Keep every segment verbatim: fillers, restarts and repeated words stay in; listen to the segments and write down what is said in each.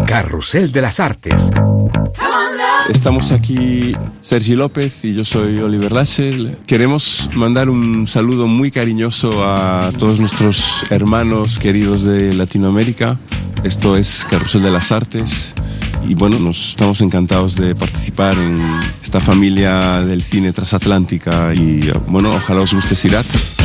Carrusel de las Artes. Estamos aquí Sergi López y yo soy Oliver Lassel. Queremos mandar un saludo muy cariñoso a todos nuestros hermanos queridos de Latinoamérica. Esto es Carrusel de las Artes y bueno, nos estamos encantados de participar en esta familia del cine transatlántica y bueno, ojalá os guste Sirat.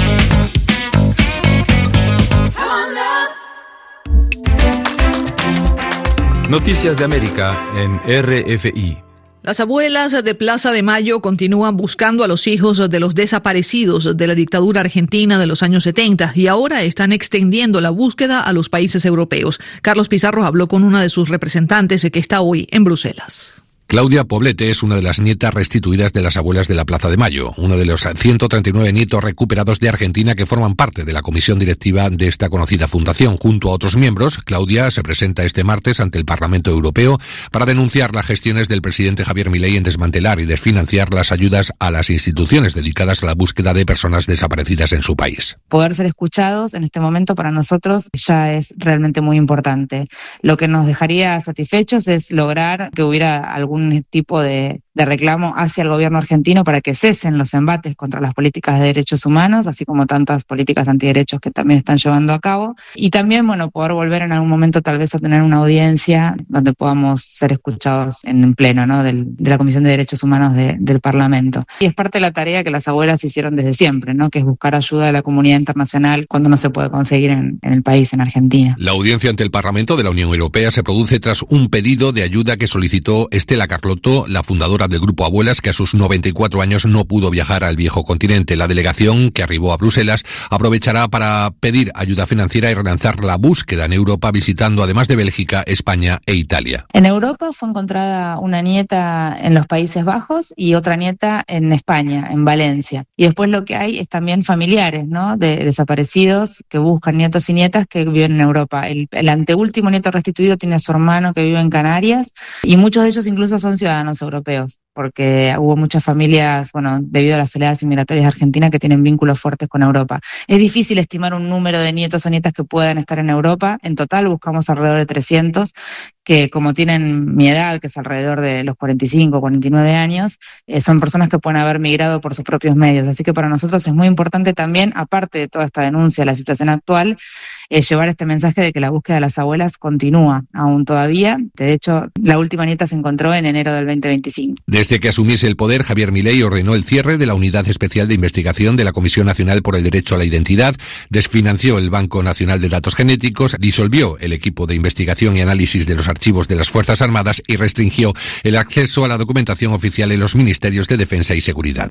Noticias de América en R F I. Las abuelas de Plaza de Mayo continúan buscando a los hijos de los desaparecidos de la dictadura argentina de los años setenta y ahora están extendiendo la búsqueda a los países europeos. Carlos Pizarro habló con una de sus representantes que está hoy en Bruselas. Claudia Poblete es una de las nietas restituidas de las abuelas de la Plaza de Mayo, uno de los ciento treinta y nueve nietos recuperados de Argentina que forman parte de la comisión directiva de esta conocida fundación. Junto a otros miembros, Claudia se presenta este martes ante el Parlamento Europeo para denunciar las gestiones del presidente Javier Milei en desmantelar y desfinanciar las ayudas a las instituciones dedicadas a la búsqueda de personas desaparecidas en su país. Poder ser escuchados en este momento para nosotros ya es realmente muy importante. Lo que nos dejaría satisfechos es lograr que hubiera algún tipo de, de reclamo hacia el gobierno argentino para que cesen los embates contra las políticas de derechos humanos, así como tantas políticas antiderechos que también están llevando a cabo. Y también, bueno, poder volver en algún momento tal vez a tener una audiencia donde podamos ser escuchados en pleno, ¿no?, del, de la Comisión de Derechos Humanos de, del Parlamento. Y es parte de la tarea que las abuelas hicieron desde siempre, ¿no?, que es buscar ayuda de la comunidad internacional cuando no se puede conseguir en, en el país, en Argentina. La audiencia ante el Parlamento de la Unión Europea se produce tras un pedido de ayuda que solicitó Estela Carlotto, la fundadora del Grupo Abuelas, que a sus noventa y cuatro años no pudo viajar al viejo continente. La delegación, que arribó a Bruselas, aprovechará para pedir ayuda financiera y relanzar la búsqueda en Europa, visitando además de Bélgica, España e Italia. En Europa fue encontrada una nieta en los Países Bajos y otra nieta en España, en Valencia. Y después lo que hay es también familiares, ¿no?, de desaparecidos que buscan nietos y nietas que viven en Europa. El, el anteúltimo nieto restituido tiene a su hermano que vive en Canarias y muchos de ellos incluso son ciudadanos europeos, porque hubo muchas familias, bueno, debido a las oleadas migratorias de Argentina, que tienen vínculos fuertes con Europa. Es difícil estimar un número de nietos o nietas que puedan estar en Europa. En total buscamos alrededor de trescientos, que como tienen mi edad, que es alrededor de los cuarenta y cinco, cuarenta y nueve años, eh, son personas que pueden haber migrado por sus propios medios. Así que para nosotros es muy importante también, aparte de toda esta denuncia de la situación actual, eh, llevar este mensaje de que la búsqueda de las abuelas continúa aún todavía. De hecho, la última nieta se encontró en enero del veinte veinticinco. Desde que asumiese el poder, Javier Milei ordenó el cierre de la Unidad Especial de Investigación de la Comisión Nacional por el Derecho a la Identidad, desfinanció el Banco Nacional de Datos Genéticos, disolvió el equipo de investigación y análisis de los archivos de las Fuerzas Armadas y restringió el acceso a la documentación oficial en los ministerios de Defensa y Seguridad.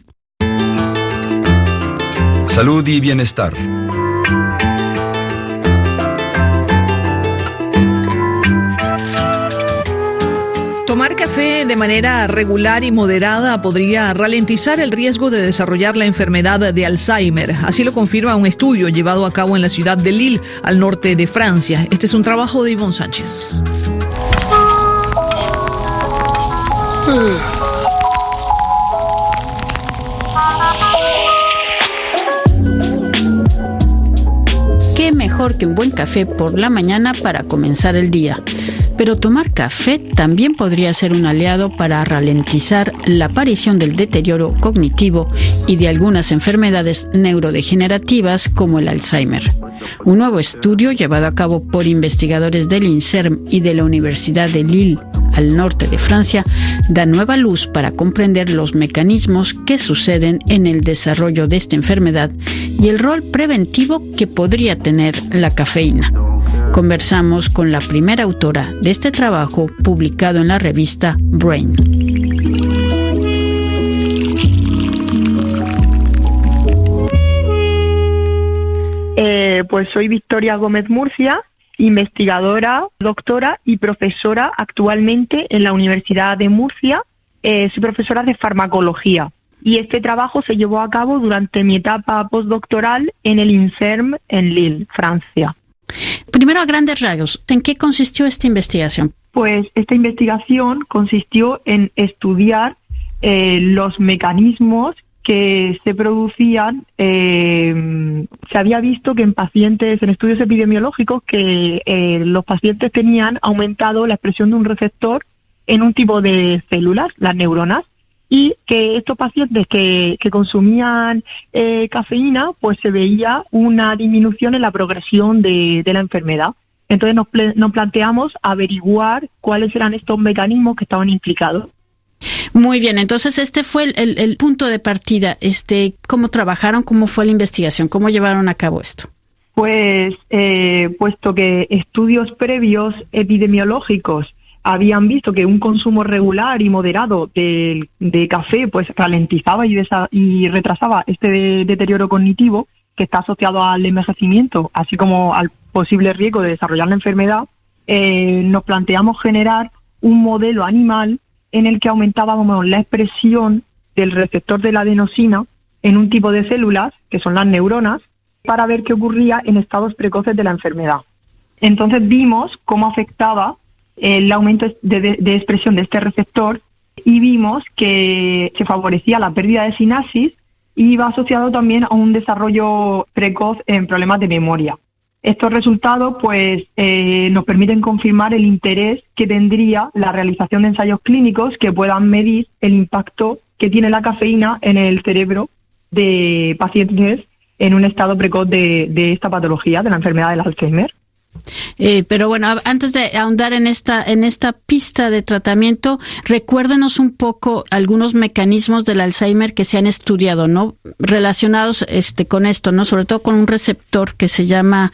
Salud y bienestar. Tomar café de manera regular y moderada podría ralentizar el riesgo de desarrollar la enfermedad de Alzheimer. Así lo confirma un estudio llevado a cabo en la ciudad de Lille, al norte de Francia. Este es un trabajo de Ivonne Sánchez. Qué mejor que un buen café por la mañana para comenzar el día. Pero tomar café también podría ser un aliado para ralentizar la aparición del deterioro cognitivo y de algunas enfermedades neurodegenerativas como el Alzheimer. Un nuevo estudio llevado a cabo por investigadores del INSERM y de la Universidad de Lille, al norte de Francia, da nueva luz para comprender los mecanismos que suceden en el desarrollo de esta enfermedad y el rol preventivo que podría tener la cafeína. Conversamos con la primera autora de este trabajo publicado en la revista Brain. Eh, pues soy Victoria Gómez Murcia, investigadora, doctora y profesora actualmente en la Universidad de Murcia. Eh, soy profesora de farmacología y este trabajo se llevó a cabo durante mi etapa postdoctoral en el INSERM en Lille, Francia. Primero, a grandes rasgos, ¿en qué consistió esta investigación? Pues esta investigación consistió en estudiar eh, los mecanismos que se producían, eh, se había visto que en pacientes, en estudios epidemiológicos, que eh, los pacientes tenían aumentado la expresión de un receptor en un tipo de células, las neuronas, y que estos pacientes que, que consumían eh, cafeína, pues se veía una disminución en la progresión de, de la enfermedad. Entonces nos, ple- nos planteamos averiguar cuáles eran estos mecanismos que estaban implicados. Muy bien, entonces este fue el, el, el punto de partida. Este, ¿cómo trabajaron? ¿Cómo fue la investigación? ¿Cómo llevaron a cabo esto? Pues, eh, puesto que estudios previos epidemiológicos habían visto que un consumo regular y moderado de, de café pues ralentizaba y, desa- y retrasaba este de- deterioro cognitivo que está asociado al envejecimiento, así como al posible riesgo de desarrollar la enfermedad, eh, nos planteamos generar un modelo animal en el que aumentábamos la expresión del receptor de la adenosina en un tipo de células, que son las neuronas, para ver qué ocurría en estados precoces de la enfermedad. Entonces vimos cómo afectaba el aumento de, de, de expresión de este receptor y vimos que se favorecía la pérdida de sinapsis y iba asociado también a un desarrollo precoz en problemas de memoria. Estos resultados pues eh, nos permiten confirmar el interés que tendría la realización de ensayos clínicos que puedan medir el impacto que tiene la cafeína en el cerebro de pacientes en un estado precoz de, de esta patología, de la enfermedad del Alzheimer. Eh, pero bueno, antes de ahondar en esta en esta pista de tratamiento, recuérdenos un poco algunos mecanismos del Alzheimer que se han estudiado, ¿no? Relacionados este con esto, ¿no? Sobre todo con un receptor que se llama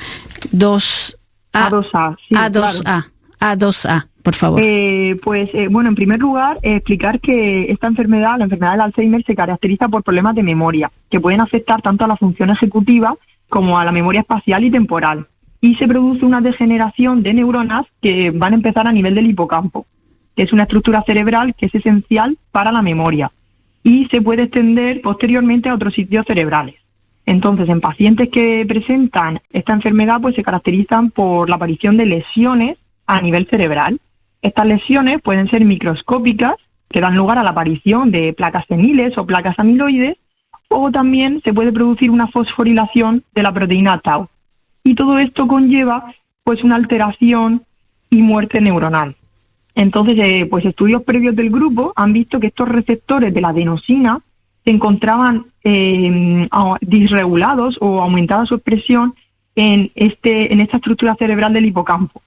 dos A. A dos A, sí, A dos A. claro. A dos A, por favor. Eh, pues, eh, bueno, en primer lugar, eh, explicar que esta enfermedad, la enfermedad del Alzheimer, se caracteriza por problemas de memoria, que pueden afectar tanto a la función ejecutiva como a la memoria espacial y temporal. Y se produce una degeneración de neuronas que van a empezar a nivel del hipocampo, que es una estructura cerebral que es esencial para la memoria y se puede extender posteriormente a otros sitios cerebrales. Entonces, en pacientes que presentan esta enfermedad, pues se caracterizan por la aparición de lesiones a nivel cerebral. Estas lesiones pueden ser microscópicas, que dan lugar a la aparición de placas seniles o placas amiloides, o también se puede producir una fosforilación de la proteína tau. Y todo esto conlleva pues una alteración y muerte neuronal. Entonces, eh, pues estudios previos del grupo han visto que estos receptores de la adenosina se encontraban eh, disregulados o aumentada su expresión en este en esta estructura cerebral del hipocampo.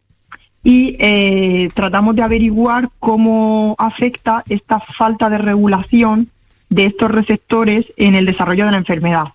Y eh, tratamos de averiguar cómo afecta esta falta de regulación de estos receptores en el desarrollo de la enfermedad.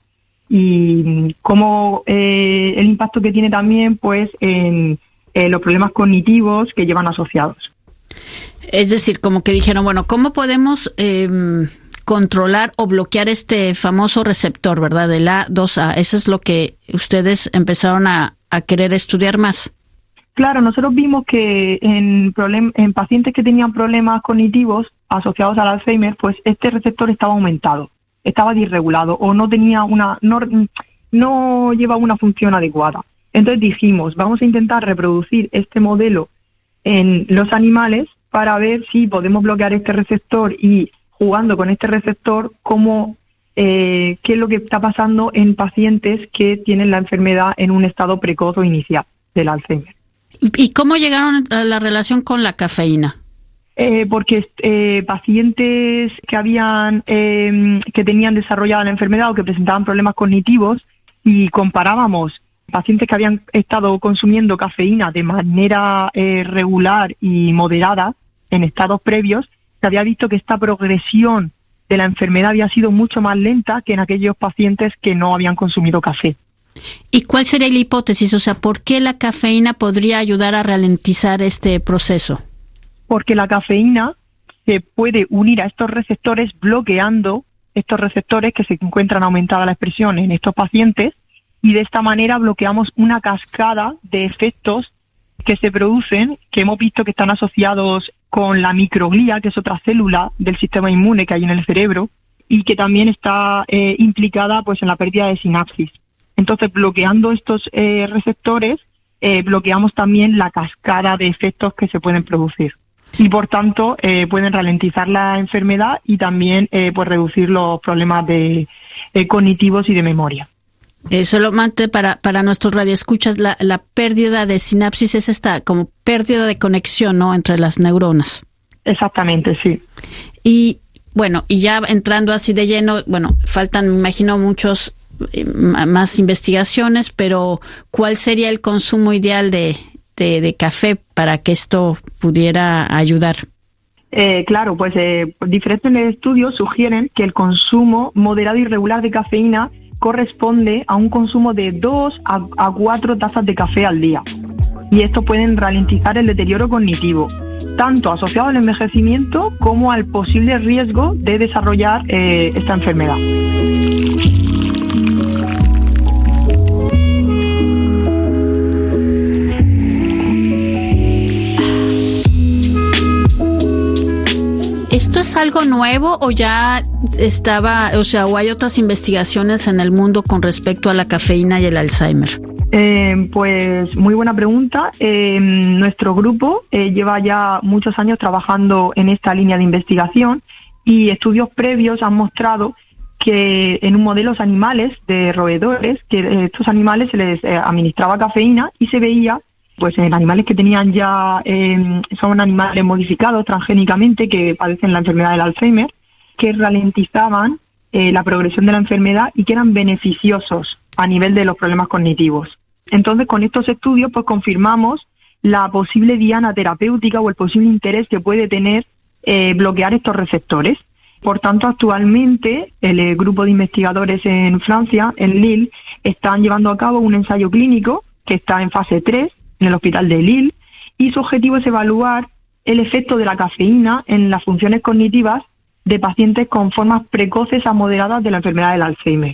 Y cómo eh, el impacto que tiene también pues en eh, los problemas cognitivos que llevan asociados. Es decir, como que dijeron, bueno, ¿cómo podemos eh, controlar o bloquear este famoso receptor, verdad, del A dos A? Eso es lo que ustedes empezaron a, a querer estudiar más. Claro, nosotros vimos que en, problem- en pacientes que tenían problemas cognitivos asociados al Alzheimer, pues este receptor estaba aumentado, estaba disregulado o no tenía una, no, no llevaba una función adecuada. Entonces dijimos, vamos a intentar reproducir este modelo en los animales para ver si podemos bloquear este receptor y jugando con este receptor, cómo, eh, qué es lo que está pasando en pacientes que tienen la enfermedad en un estado precoz o inicial del Alzheimer. ¿Y cómo llegaron a la relación con la cafeína? Eh, porque eh, pacientes que habían eh, que tenían desarrollada la enfermedad o que presentaban problemas cognitivos y comparábamos pacientes que habían estado consumiendo cafeína de manera eh, regular y moderada en estados previos, se había visto que esta progresión de la enfermedad había sido mucho más lenta que en aquellos pacientes que no habían consumido café. ¿Y cuál sería la hipótesis? O sea, ¿por qué la cafeína podría ayudar a ralentizar este proceso? Porque la cafeína se puede unir a estos receptores bloqueando estos receptores que se encuentran aumentada la expresión en estos pacientes y de esta manera bloqueamos una cascada de efectos que se producen, que hemos visto que están asociados con la microglía, que es otra célula del sistema inmune que hay en el cerebro y que también está eh, implicada pues en la pérdida de sinapsis. Entonces, bloqueando estos eh, receptores, eh, bloqueamos también la cascada de efectos que se pueden producir. y por tanto eh, pueden ralentizar la enfermedad y también eh, pues reducir los problemas de eh, cognitivos y de memoria. Eh, solamente para, para nuestros radioescuchas, la, la pérdida de sinapsis es esta como pérdida de conexión, ¿no?, entre las neuronas. Exactamente, sí. Y bueno, y ya entrando así de lleno, bueno, faltan, me imagino, muchos eh, más investigaciones, pero ¿cuál sería el consumo ideal de, de, de café para que esto pudiera ayudar? Eh, claro, pues eh, diferentes estudios sugieren que el consumo moderado y regular de cafeína corresponde a un consumo de dos a cuatro tazas de café al día. Y esto pueden ralentizar el deterioro cognitivo, tanto asociado al envejecimiento como al posible riesgo de desarrollar eh, esta enfermedad. ¿Esto es algo nuevo o ya estaba, o sea, o hay otras investigaciones en el mundo con respecto a la cafeína y el Alzheimer? Eh, pues muy buena pregunta. Eh, nuestro grupo eh, lleva ya muchos años trabajando en esta línea de investigación y estudios previos han mostrado que en un modelos animales de roedores, que eh, estos animales se les eh, administraba cafeína y se veía pues en animales que tenían ya, eh, son animales modificados transgénicamente que padecen la enfermedad del Alzheimer, que ralentizaban eh, la progresión de la enfermedad y que eran beneficiosos a nivel de los problemas cognitivos. Entonces, con estos estudios, pues confirmamos la posible diana terapéutica o el posible interés que puede tener eh, bloquear estos receptores. Por tanto, actualmente, el, el grupo de investigadores en Francia, en Lille, están llevando a cabo un ensayo clínico que está en fase tres, en el hospital de Lille, y su objetivo es evaluar el efecto de la cafeína en las funciones cognitivas de pacientes con formas precoces a moderadas de la enfermedad del Alzheimer.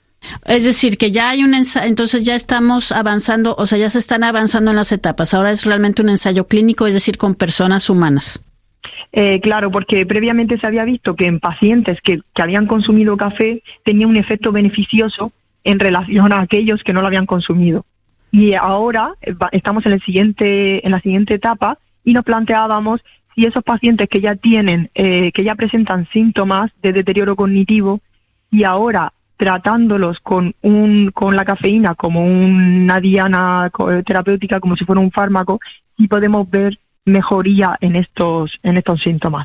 Es decir, que ya hay un ensayo, entonces ya estamos avanzando, o sea, ya se están avanzando en las etapas. Ahora es realmente un ensayo clínico, es decir, con personas humanas. Eh, claro, porque previamente se había visto que en pacientes que, que habían consumido café tenía un efecto beneficioso en relación a aquellos que no lo habían consumido. Y ahora estamos en el siguiente, en la siguiente etapa y nos planteábamos si esos pacientes que ya tienen, eh, que ya presentan síntomas de deterioro cognitivo y ahora tratándolos con un, con la cafeína como una diana terapéutica, como si fuera un fármaco, y podemos ver mejoría en estos, en estos síntomas.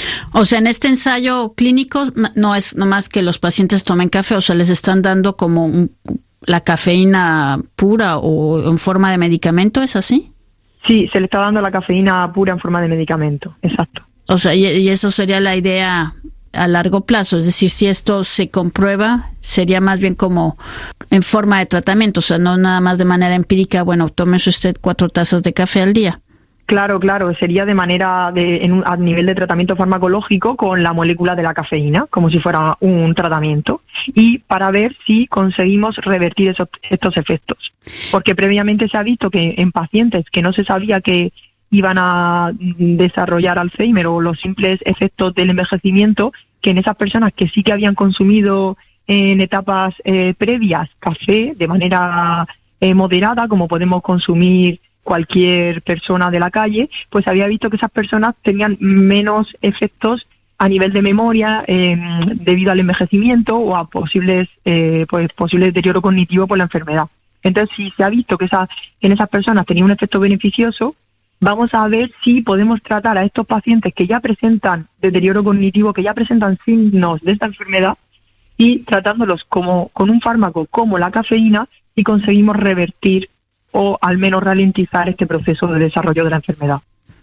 O sea, en este ensayo clínico no es nomás que los pacientes tomen café, o sea, les están dando como un, la cafeína pura o en forma de medicamento, ¿es así? Sí, se le está dando la cafeína pura en forma de medicamento, exacto. O sea, y, y eso sería la idea a largo plazo, es decir, si esto se comprueba, sería más bien como en forma de tratamiento, o sea, no nada más de manera empírica, bueno, tómese usted cuatro tazas de café al día. Claro, claro, sería de manera de en un, a nivel de tratamiento farmacológico con la molécula de la cafeína, como si fuera un tratamiento, y para ver si conseguimos revertir esos, estos efectos. Porque previamente se ha visto que en pacientes que no se sabía que iban a desarrollar Alzheimer o los simples efectos del envejecimiento, que en esas personas que sí que habían consumido en etapas eh, previas café de manera eh, moderada, como podemos consumir cualquier persona de la calle, pues había visto que esas personas tenían menos efectos a nivel de memoria eh, debido al envejecimiento o a posibles eh, pues posible deterioro cognitivo por la enfermedad. Entonces, si se ha visto que esa, en esas personas tenía un efecto beneficioso, vamos a ver si podemos tratar a estos pacientes que ya presentan deterioro cognitivo, que ya presentan signos de esta enfermedad, y tratándolos como con un fármaco como la cafeína, y conseguimos revertir o al menos ralentizar este proceso de desarrollo de la enfermedad.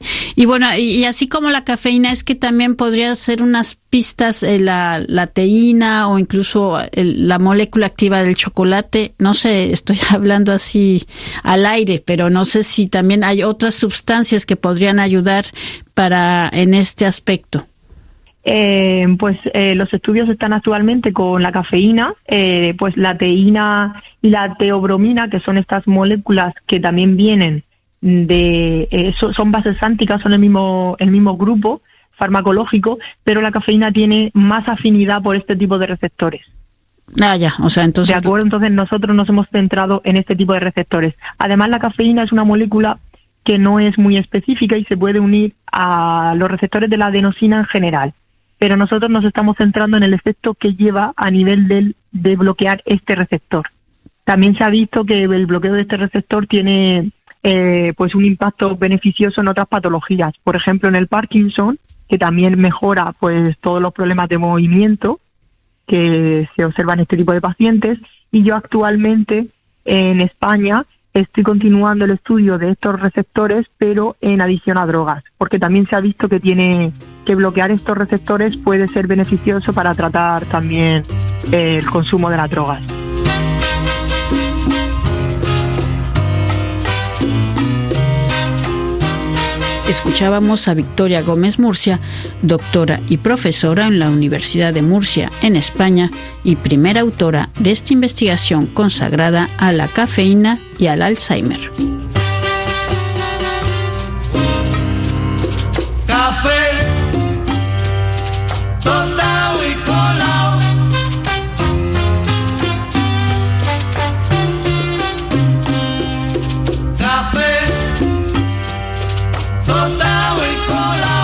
Y bueno, y, y así como la cafeína, es que también podría ser unas pistas, eh, la, la teína o incluso el, la molécula activa del chocolate. No sé, estoy hablando así al aire, pero no sé si también hay otras sustancias que podrían ayudar para en este aspecto. Eh, pues eh, los estudios están actualmente con la cafeína, eh, pues la teína y la teobromina, que son estas moléculas que también vienen de eh, so, son bases sánticas, son el mismo el mismo grupo farmacológico, pero la cafeína tiene más afinidad por este tipo de receptores. Ah, ya, o sea, entonces... De acuerdo, entonces nosotros nos hemos centrado en este tipo de receptores. Además, la cafeína es una molécula que no es muy específica y se puede unir a los receptores de la adenosina en general. Pero nosotros nos estamos centrando en el efecto que lleva a nivel del, de bloquear este receptor. También se ha visto que el bloqueo de este receptor tiene eh, pues un impacto beneficioso en otras patologías. Por ejemplo, en el Parkinson, que también mejora pues todos los problemas de movimiento que se observan en este tipo de pacientes. Y yo actualmente en España estoy continuando el estudio de estos receptores, pero en adición a drogas, porque también se ha visto que tiene que bloquear estos receptores puede ser beneficioso para tratar también el consumo de las drogas. Escuchábamos a Victoria Gómez Murcia, doctora y profesora en la Universidad de Murcia, en España, y primera autora de esta investigación consagrada a la cafeína y al Alzheimer. Café, tostado y colado. Café, tostado y colado.